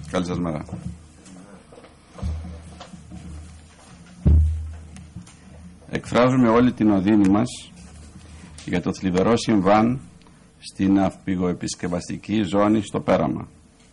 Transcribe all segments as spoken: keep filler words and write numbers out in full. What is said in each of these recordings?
Καλή σας μέρα. Εκφράζουμε όλη την οδύνη μας για το θλιβερό συμβάν στην ναυπηγοεπισκευαστική ζώνη στο Πέραμα.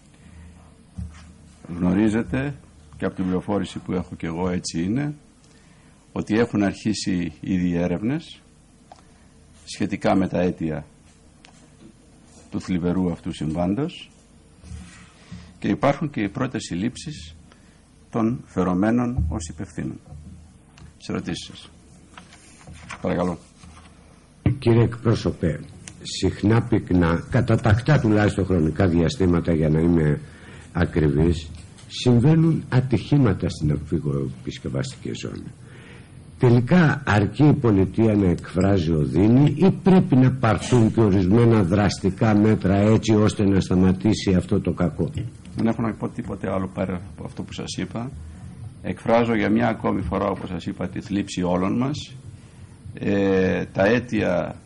Γνωρίζετε, και από την πληροφόρηση που έχω και εγώ έτσι είναι, ότι έχουν αρχίσει ήδη έρευνες σχετικά με τα αίτια του θλιβερού αυτού συμβάντος και υπάρχουν και οι πρώτες συλλήψεις των φερομένων ως υπευθύνων. Σε ερωτήσεις σας. Παρακαλώ. Κύριε εκπρόσωπε, συχνά πυκνά, κατά τακτά τουλάχιστον χρονικά διαστήματα για να είμαι ακριβής, συμβαίνουν ατυχήματα στην ναυπηγοεπισκευαστική ζώνη. Τελικά αρκεί η πολιτεία να εκφράζει οδύνη ή πρέπει να πάρθουν και ορισμένα δραστικά μέτρα έτσι ώστε να σταματήσει αυτό το κακό? Δεν έχω να πω τίποτε άλλο πέρα από αυτό που σας είπα. Εκφράζω για μια ακόμη φορά, όπως σας είπα, τη θλίψη όλων μας. Ε, τα αίτια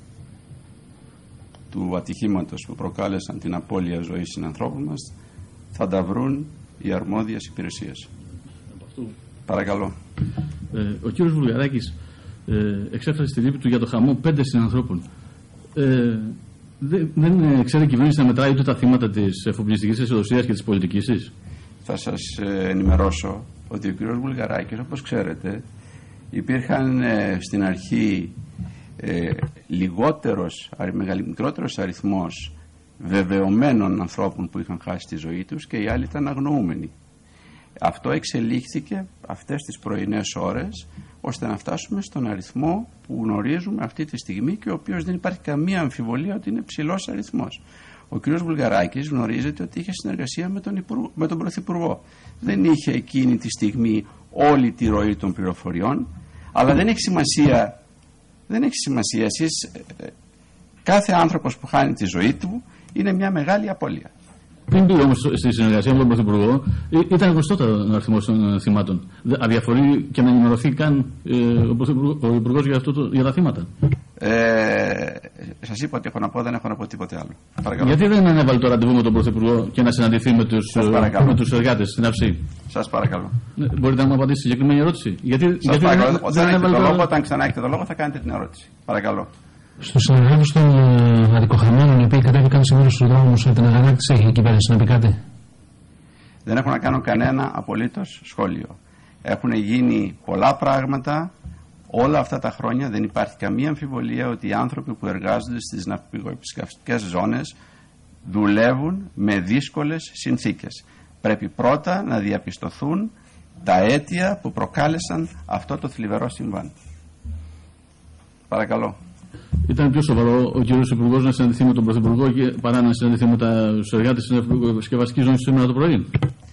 του ατυχήματος που προκάλεσαν την απώλεια ζωής συνανθρώπων μας θα τα βρουν οι αρμόδιες υπηρεσίες. Παρακαλώ. Ε, ο κύριος Βουλγαράκης ε, εξέφρασε τη λύπη του για το χαμό πέντε συνανθρώπων. Ε, δεν, δεν ξέρει η κυβέρνηση να μετράει ούτε τα θύματα της εφοπλιστικής αισιοδοξίας και της πολιτικής της? Θα σας ε, ενημερώσω ότι ο κύριος Βουλγαράκης, όπως ξέρετε, υπήρχαν ε, στην αρχή ε, λιγότερος, μικρότερος αριθμός βεβαιωμένων ανθρώπων που είχαν χάσει τη ζωή τους και οι άλλοι ήταν αγνοούμενοι. Αυτό εξελίχθηκε αυτές τις πρωινές ώρες ώστε να φτάσουμε στον αριθμό που γνωρίζουμε αυτή τη στιγμή και ο οποίος δεν υπάρχει καμία αμφιβολία ότι είναι ψηλός αριθμός. Ο κ. Βουλγαράκης γνωρίζετε ότι είχε συνεργασία με τον, Υπουργό, με τον Πρωθυπουργό. Δεν είχε εκείνη τη στιγμή όλη τη ροή των πληροφοριών, αλλά δεν έχει σημασία, δεν έχει σημασία. Εσείς, κάθε άνθρωπος που χάνει τη ζωή του είναι μια μεγάλη απώλεια. Πριν πήγε όμως στη συνεργασία με τον Πρωθυπουργό, ήταν γνωστό ο αριθμός των θυμάτων. Αδιαφορεί και να ενημερωθεί καν ε, ο Υπουργός για, για τα θύματα. Ε, σας είπα ότι έχω να πω, δεν έχω να πω τίποτε άλλο. Παρακαλώ. Γιατί δεν ανέβαλε το ραντεβού με τον Πρωθυπουργό και να συναντηθεί με τους, με τους εργάτες στην Αυσή? Σας παρακαλώ. Ναι, μπορείτε να μου απαντήσετε συγκεκριμένη ερώτηση? Γιατί, σας γιατί παρακαλώ. δεν, όταν, δεν έχετε το το... λόγο, όταν ξανά έχετε το λόγο θα κάνετε την ερώτηση. Παρακαλώ. Στους συναδέλφους των uh, αδικοχαμένων οι οποίοι κατέβηκαν σήμερα στους δρόμους την αγανάκτηση, έχει η κυβέρνηση να πει κάτι? Δεν έχω να κάνω κανένα απολύτως σχόλιο. Έχουν γίνει πολλά πράγματα όλα αυτά τα χρόνια. Δεν υπάρχει καμία αμφιβολία ότι οι άνθρωποι που εργάζονται στις ναυπηγοεπισκευαστικές ζώνες δουλεύουν με δύσκολες συνθήκες. Πρέπει πρώτα να διαπιστωθούν τα αίτια που προκάλεσαν αυτό το θλιβερό συμβάν. Παρακαλώ. Ήταν πιο σοβαρό ο κύριος Υπουργός να συναντηθεί με τον Πρωθυπουργό παρά να συναντηθεί με τους εργάτες της ναυπηγοεπισκευαστικής ζώνης σήμερα το πρωί?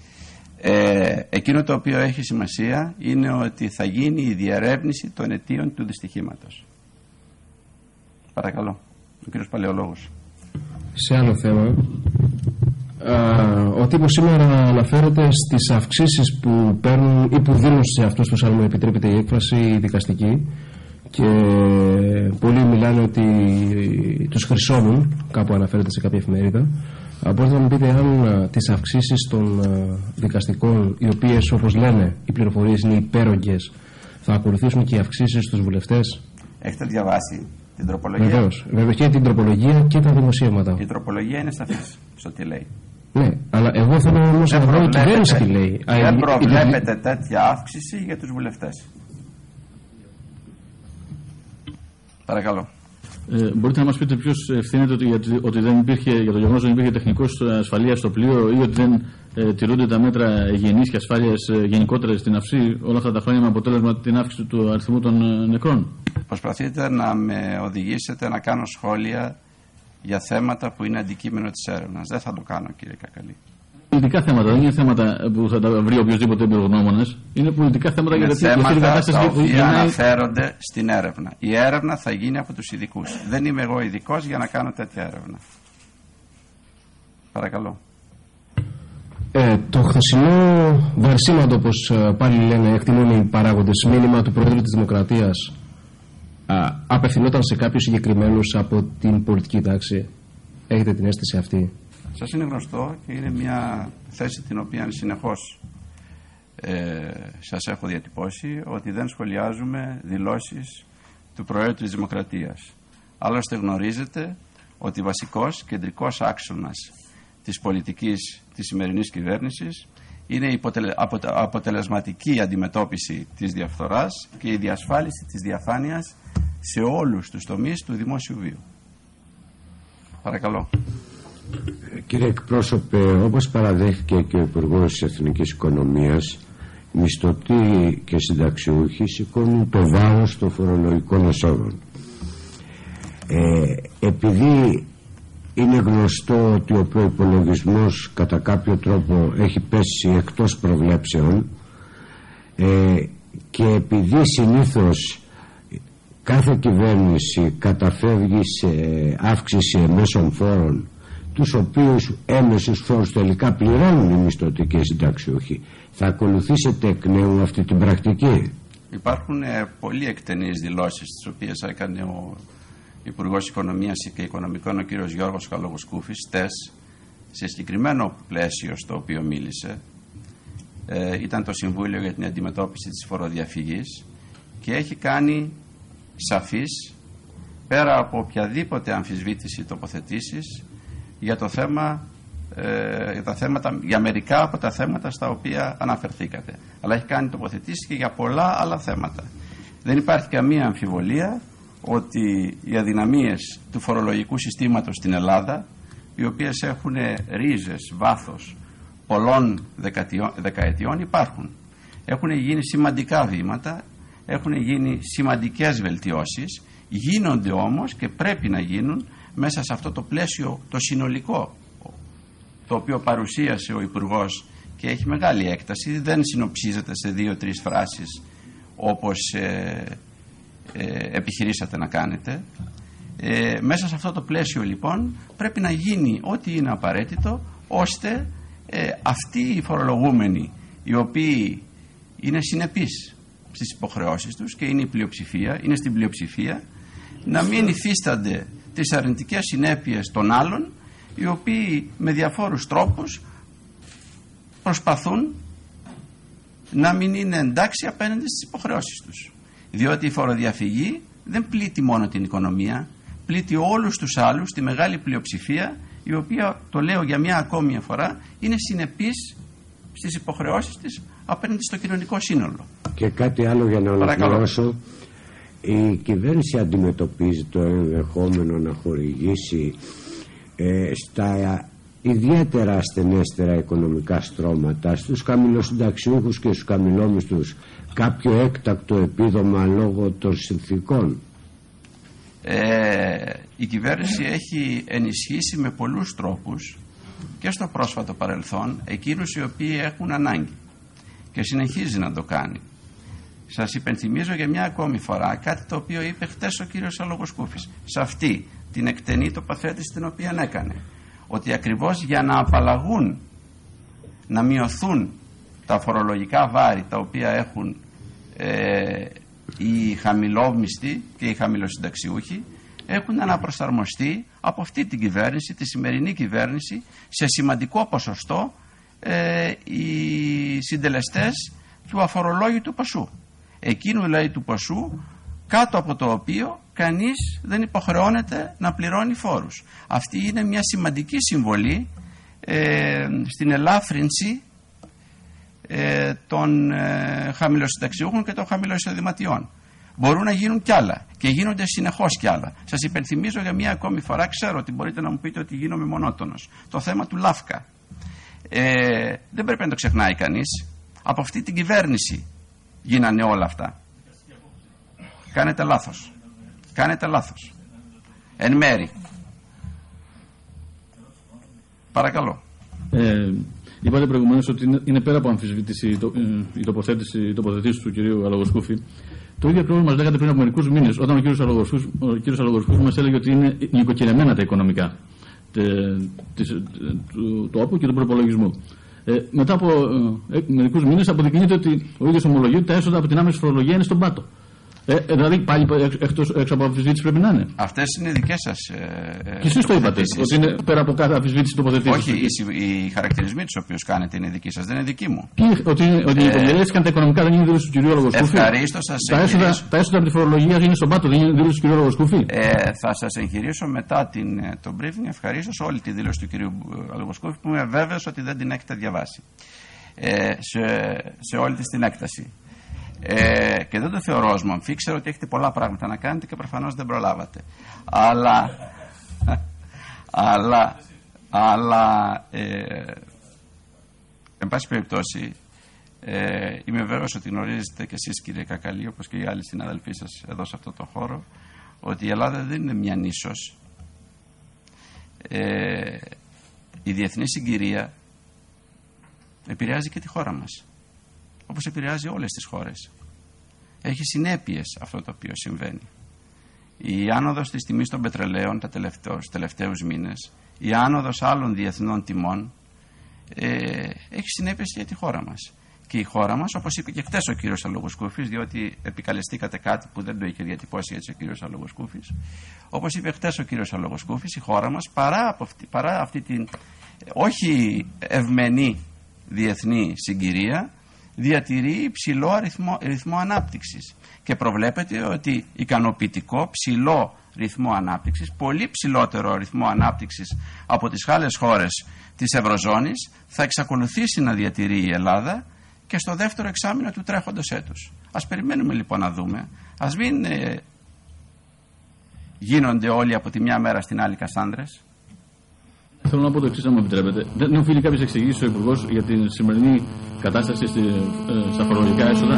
Ε, εκείνο το οποίο έχει σημασία είναι ότι θα γίνει η διερεύνηση των αιτίων του δυστυχήματος. Παρακαλώ. Ο κύριος Παλαιολόγος. Σε άλλο θέμα, α, ο τύπος σήμερα αναφέρεται στις αυξήσεις που παίρνουν ή που δίνουν σε αυτούς τους, αν μου επιτρέπεται η έκφραση, δικαστική, και πολλοί μιλάνε ότι τους χρυσώνουν, κάπου αναφέρεται σε κάποια εφημερίδα. Μπορείτε να μου πείτε αν τις αυξήσεις των δικαστικών, οι οποίες όπως λένε οι πληροφορίες είναι υπέρογγες, θα ακολουθήσουν και οι αυξήσεις στους βουλευτές? Έχετε διαβάσει την τροπολογία? Βεβαίως. Βέβαια και την τροπολογία και τα δημοσίευματα. Η τροπολογία είναι σαφής στο τι λέει. Ναι, αλλά εγώ θέλω όμως να δω η κυβέρνηση τι λέει. Δεν προβλέπεται τέτοια αύξηση για τους βουλευτές. Παρακαλώ. Ε, μπορείτε να μας πείτε ποιος ευθύνεται ότι, ότι δεν υπήρχε, για το γεγονός ότι δεν υπήρχε τεχνικός ασφαλείας στο πλοίο ή ότι δεν ε, τηρούνται τα μέτρα υγιεινής και ασφάλειας ε, γενικότερα στην Αυσή όλα αυτά τα χρόνια με αποτέλεσμα την αύξηση του αριθμού των ε, νεκρών? Προσπαθείτε να με οδηγήσετε να κάνω σχόλια για θέματα που είναι αντικείμενο της έρευνας. Δεν θα το κάνω, κύριε Κακαλή. Πολιτικά θέματα, δεν είναι θέματα που θα τα βρει οποιοδήποτε εμπειρογνώμονες. Είναι πολιτικά θέματα είναι για θέματα την κατάσταση τα που οποία γεννάει... αναφέρονται στην έρευνα. Η έρευνα θα γίνει από τους ειδικούς. Δεν είμαι εγώ ειδικός για να κάνω τέτοια έρευνα. Παρακαλώ. Ε, το χθεσινό βαρσίματο, όπως πάλι λένε, εκτιμούν οι παράγοντες, μήνυμα του Πρόεδρου της Δημοκρατίας α, απευθυνόταν σε κάποιους συγκεκριμένους από την πολιτική τάξη? Έχετε την αίσθηση αυτή? Σας είναι γνωστό και είναι μια θέση την οποία συνεχώς ε, σας έχω διατυπώσει, ότι δεν σχολιάζουμε δηλώσεις του Προέδρου της Δημοκρατίας. Άλλωστε γνωρίζετε ότι βασικός κεντρικός άξονας της πολιτικής της σημερινής κυβέρνησης είναι η αποτελεσματική αντιμετώπιση της διαφθοράς και η διασφάλιση της διαφάνειας σε όλους τους τομείς του δημόσιου βίου. Παρακαλώ. Κύριε εκπρόσωπε, όπως παραδέχθηκε και ο Υπουργός της Εθνικής Οικονομίας, μισθωτοί και συνταξιούχοι σηκώνουν το βάρος των φορολογικών εσόδων. Ε, επειδή είναι γνωστό ότι ο προϋπολογισμός κατά κάποιο τρόπο έχει πέσει εκτός προβλέψεων, ε, και επειδή συνήθως κάθε κυβέρνηση καταφεύγει σε αύξηση εμέσων φόρων, τους οποίους έμεσους φόρους τελικά πληρώνουν οι μισθωτοί και οι συνταξιούχοι, θα ακολουθήσετε εκ νέου αυτή την πρακτική? Υπάρχουν ε, πολύ εκτενείς δηλώσεις τις οποίες έκανε ο Υπουργός Οικονομίας και Οικονομικών, ο κ. Γιώργος Καλογοσκούφης, τες, σε συγκεκριμένο πλαίσιο στο οποίο μίλησε. Ε, ήταν το Συμβούλιο για την Αντιμετώπιση της Φοροδιαφυγής και έχει κάνει σαφής, πέρα από οποιαδήποτε αμφισβήτηση τοποθετήσεις, για το θέμα, ε, για, τα θέματα, για μερικά από τα θέματα στα οποία αναφερθήκατε. Αλλά έχει κάνει τοποθετήσεις και για πολλά άλλα θέματα. Δεν υπάρχει καμία αμφιβολία ότι οι αδυναμίες του φορολογικού συστήματος στην Ελλάδα, οι οποίες έχουν ρίζες, βάθος πολλών δεκαετιών, υπάρχουν. Έχουν γίνει σημαντικά βήματα, έχουν γίνει σημαντικές βελτιώσεις, γίνονται όμως και πρέπει να γίνουν μέσα σε αυτό το πλαίσιο το συνολικό, το οποίο παρουσίασε ο Υπουργός και έχει μεγάλη έκταση, δεν συνοψίζεται σε δύο-τρεις φράσεις όπως ε, ε, επιχειρήσατε να κάνετε. Ε, μέσα σε αυτό το πλαίσιο λοιπόν πρέπει να γίνει ό,τι είναι απαραίτητο, ώστε ε, αυτοί οι φορολογούμενοι, οι οποίοι είναι συνεπείς στις υποχρεώσεις τους και είναι η πλειοψηφία, είναι στην πλειοψηφία, να μην υφίστανται τις αρνητικές συνέπειες των άλλων, οι οποίοι με διαφόρους τρόπους προσπαθούν να μην είναι εντάξει απέναντι στις υποχρεώσεις τους. Διότι η φοροδιαφυγή δεν πλήττει μόνο την οικονομία, πλήττει όλους τους άλλους, τη μεγάλη πλειοψηφία, η οποία, το λέω για μια ακόμη φορά, είναι συνεπής στις υποχρεώσεις της απέναντι στο κοινωνικό σύνολο. Και κάτι άλλο για να ολοκληρώσω. Η κυβέρνηση αντιμετωπίζει το ενδεχόμενο να χορηγήσει ε, στα ιδιαίτερα ασθενέστερα οικονομικά στρώματα, στους χαμηλοσυνταξιούχους και στους χαμηλόμισθους, κάποιο έκτακτο επίδομα λόγω των συνθήκων? Ε, η κυβέρνηση έχει ενισχύσει με πολλούς τρόπους και στο πρόσφατο παρελθόν εκείνους οι οποίοι έχουν ανάγκη και συνεχίζει να το κάνει. Σας υπενθυμίζω για μια ακόμη φορά κάτι το οποίο είπε χτες ο κύριος Αλογοσκούφης σε αυτή την εκτενή τοποθέτηση την οποία έκανε, ότι ακριβώς για να απαλλαγούν, να μειωθούν τα φορολογικά βάρη τα οποία έχουν ε, οι χαμηλόμισθοι και οι χαμηλοσυνταξιούχοι, έχουν αναπροσαρμοστεί από αυτή την κυβέρνηση, τη σημερινή κυβέρνηση, σε σημαντικό ποσοστό ε, οι συντελεστές του αφορολόγητου ποσού. Εκείνου δηλαδή του ποσού κάτω από το οποίο κανείς δεν υποχρεώνεται να πληρώνει φόρους. Αυτή είναι μια σημαντική συμβολή ε, στην ελάφρυνση ε, των ε, χαμηλοσυνταξιούχων και των χαμηλοεισοδηματιών. Μπορούν να γίνουν κι άλλα και γίνονται συνεχώς κι άλλα. Σας υπενθυμίζω για μια ακόμη φορά, ξέρω ότι μπορείτε να μου πείτε ότι γίνομαι μονότονος, το θέμα του ΛΑΦΚΑ. Ε, δεν πρέπει να το ξεχνάει κανείς. Από αυτή την κυβέρνηση γίνανε όλα αυτά. Κάνετε λάθος. Κάνετε λάθος. Εν μέρη. Παρακαλώ. Ε, είπατε προηγουμένως ότι είναι, είναι πέρα από αμφισβήτηση το, ε, η τοποθέτηση, η τοποθετήση του κυρίου Αλογοσκούφη. Το ίδιο πρόβλημα μας λέγατε πριν από μερικούς μήνες, όταν ο κύριος Αλογοσκούφης, ο κύριος Αλογοσκούφης μας έλεγε ότι είναι νοικοκυρεμένα τα οικονομικά τε, της, του τόπου και του προπολογισμού. Ε, μετά από ε, μερικούς μήνες αποδεικνύεται ότι ο ίδιος ομολογεί ότι τα έσοδα από την άμεση φορολογία είναι στον πάτο. Ε, δηλαδή πάλι εκτός, έξω από αμφισβήτηση πρέπει να είναι. Αυτές είναι δικές σας. Ε, και εσείς το είπατε, ότι είναι πέρα από κάθε αμφισβήτηση τοποθετήσεις. Όχι, οι, οι χαρακτηρισμοί τους οποίους κάνετε είναι δικοί σας, δεν είναι δικοί μου. Και, ότι ότι ε, υπομελέθηκαν τα οικονομικά δεν είναι δήλωση του κυρίου Λογοσκούφη. Ευχαρίστως σας τα έσοδα, τα έσοδα από τη φορολογία είναι στον πάτο, δεν είναι δήλωση του κυρίου Λογοσκούφη. Ε, θα σας εγχειρήσω μετά την, το briefing ευχαρίστως όλη τη δήλωση του κυρίου Λογοσκούφη που είμαι βέβαιος ότι δεν την έχετε διαβάσει. Ε, σε, σε όλη της την έκταση. Ε, και δεν το θεωρώ ως μομφή, ξέρω ότι έχετε πολλά πράγματα να κάνετε και προφανώς δεν προλάβατε. Αλλά, αλλά, αλλά, ε, εν πάση περιπτώσει, ε, είμαι βέβαιος ότι γνωρίζετε και εσείς κύριε Κακαλή, όπως και οι άλλοι συναδελφοί σας εδώ σε αυτό το χώρο, ότι η Ελλάδα δεν είναι μια νήσος. Ε, η διεθνή συγκυρία επηρεάζει και τη χώρα μας, όπως επηρεάζει όλες τις χώρες. Έχει συνέπειες αυτό το οποίο συμβαίνει. Η άνοδος της τιμής των πετρελαίων τα τελευταίους, τελευταίους μήνες, η άνοδος άλλων διεθνών τιμών ε, έχει συνέπειες για τη χώρα μας. Και η χώρα μας, όπως είπε και χτες ο κύριος Αλογοσκούφης, διότι επικαλεστήκατε κάτι που δεν το είχε διατυπώσει έτσι ο κύριος Αλογοσκούφης, όπως είπε χτες ο κύριος Αλογοσκούφης, η χώρα μας παρά, από αυτή, παρά αυτή την όχι ευμενή διεθνή συγκυρία διατηρεί υψηλό αριθμό, ρυθμό ανάπτυξης και προβλέπεται ότι ικανοποιητικό ψηλό ρυθμό ανάπτυξης, πολύ ψηλότερο ρυθμό ανάπτυξης από τις άλλες χώρες της Ευρωζώνης θα εξακολουθήσει να διατηρεί η Ελλάδα και στο δεύτερο εξάμηνο του τρέχοντος έτους. Ας περιμένουμε λοιπόν να δούμε, ας μην ε, γίνονται όλοι από τη μια μέρα στην άλλη Κασάνδρες. Θέλω να πω το εξής, αν μου επιτρέπετε. Δεν οφείλει κάποιες εξηγήσεις ο Υπουργός για την σημερινή κατάσταση στη, ε, στα φορολογικά έσοδα.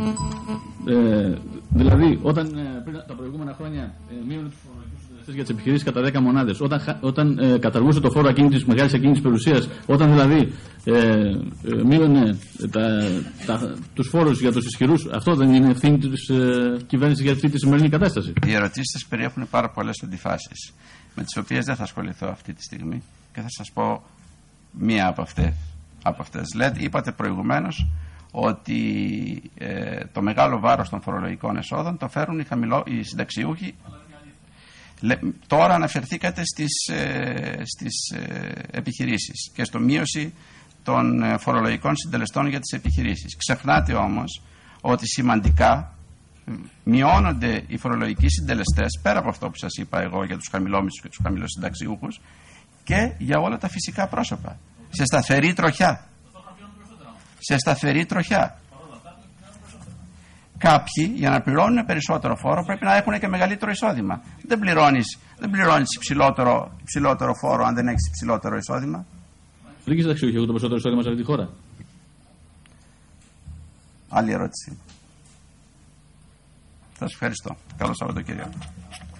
Ε, δηλαδή, όταν ε, πριν τα προηγούμενα χρόνια ε, μείωνε τους φορολογικούς συντελεστές για τις επιχειρήσεις κατά δέκα μονάδες, όταν, όταν ε, καταργούσε το φόρο ακίνητης μεγάλης ακίνητης περιουσίας, όταν δηλαδή ε, ε, μείωνε τα, τα, τους φόρους για τους ισχυρούς, αυτό δεν είναι ευθύνη της ε, κυβέρνησης για αυτή τη σημερινή κατάσταση? Οι ερωτήσεις σας περιέχουν πάρα πολλές αντιφάσεις, με τις οποίες δεν θα ασχοληθώ αυτή τη στιγμή και θα σας πω μία από αυτές. Από αυτές. Λέτε, είπατε προηγουμένως ότι ε, το μεγάλο βάρος των φορολογικών εσόδων το φέρουν οι, χαμηλό, οι συνταξιούχοι. Λε, τώρα αναφερθήκατε στις, ε, στις ε, επιχειρήσεις και στο μείωση των ε, φορολογικών συντελεστών για τις επιχειρήσεις. Ξεχνάτε όμως ότι σημαντικά μειώνονται οι φορολογικοί συντελεστές, πέρα από αυτό που σας είπα εγώ για τους χαμηλόμισθους και τους χαμηλοσυνταξιούχους, και για όλα τα φυσικά πρόσωπα. Σε σταθερή τροχιά. Σε σταθερή τροχιά. Κάποιοι για να πληρώνουν περισσότερο φόρο πρέπει να έχουν και μεγαλύτερο εισόδημα. Δεν πληρώνεις, δεν πληρώνεις υψηλότερο, υψηλότερο φόρο αν δεν έχεις υψηλότερο εισόδημα. Δεν και συνταξιούχοι έχουν το περισσότερο εισόδημα σε αυτή τη χώρα. Άλλη ερώτηση. Σας ευχαριστώ. Καλό Σαββατοκύριακο.